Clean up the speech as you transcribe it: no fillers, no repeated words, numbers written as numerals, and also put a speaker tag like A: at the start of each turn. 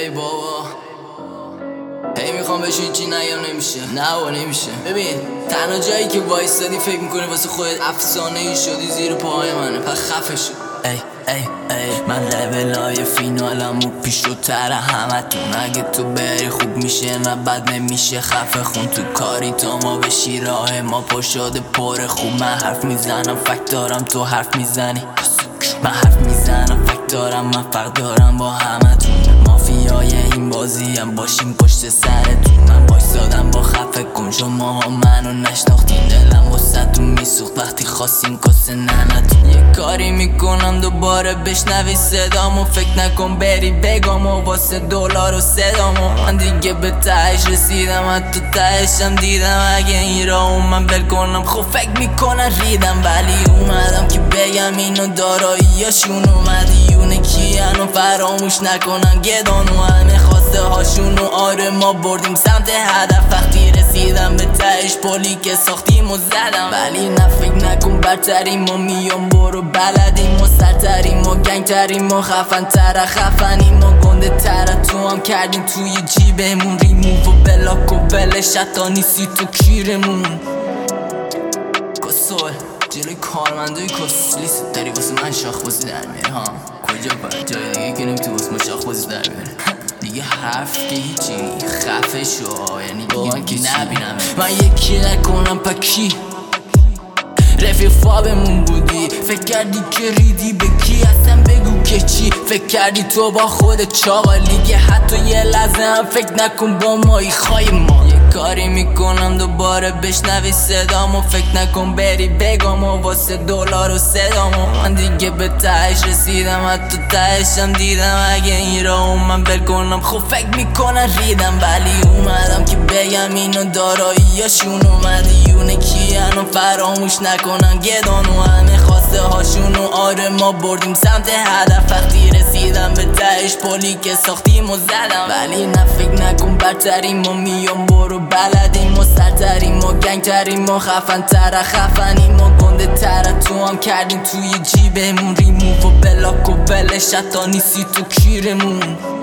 A: ای بابا هی میخوام بهش هیچی نگم نمیشه نمیشه. ببین تنها جایی که وایستادی فکر میکنی واسه خودت افسانه ای شدی زیر پاهای منه، پس خفه شو. من لولای فینالمو پیشروتر همتون. اگه تو بری خوب میشه نه بد نمیشه. خفه خون تو کاری تا ما بشی راه ما پا شده پر خوب. من حرف میزنم فکت دارم تو حرف میزنی. من حرف میزنم فکت دارم من فرق دارم با همتون. مافیای این بازی هم باشیم پشت سرتون. من بایستادم با خفه کن شماها منو نشناختین. دلم واسه‌تون میسوخت وقتی خواستین کاسه ننتون. یه کاری میکنم دوباره بشنوی صدامو. فکر نکن بری بگم و واسه دلار و صدامو. من دیگه به تهش رسیدم حتی تهشم دیدم. اگه این راهو من بل کنم خب فکر میکنن ریدم. ولی اومدم که بگم اینو داراییاشون اومدیونه کیان و فراموش نکنن گدانو. همه خواسته هاشونو آره ما بردیم سمت هدف. وقتی رسیدم به تهش پلی که ساختیم و زدم. ولی نه فکر نکن برتریم و میام برو بلدیم و سرتریم و گنگتریم و خفن تر خفنیم و گنده تر. تو هم کردیم توی جیبمون ریموو و بلاک و بله شتا نیستی تو کیرمون. کسول جلوی کارمندوی کسلیس داری واسه من شاخ بازی در میره ها. کجا باید جای دیگه که نمیتونی واسه من شاخ بازی در بیاره. دیگه حرف که هیچی خفه شو یعنی دیگه نبینم. من یکی نکنم پکی رفیق فابمون بودی. فکر کردی که ریدی به کی اصلا بگو که چی. فکر کردی تو با خودت چاقالیگه حتی یه لحظه هم فکر نکن با مایی خواهی ما. یه کاری میکنم دوباره بشنوی صدامو. فکر نکن بری بگم و واسه دلار و صدامو. من دیگه به تهش رسیدم حتی تهشم دیدم. اگه این راهو من بل کنم خب فکر میکنن ریدم. ولی اومدم که بگم اینو داراییاشون اومدیونه کیان و فراموش نکنن گدانو. همه خواسته هاشونو آره ما بردیم سمت هدف. وقتی رسیدم به تهش پلی که ساختیم و زدم. ولی نه فکر نکن برتریم و میام برو بلدیم و سرتریم و گنگتریم و خفن تر خفنیم و گنده تر. تو هم کردیم توی جیبمون ریموو و بلاک و بله شتا نیستی تو کیرمون.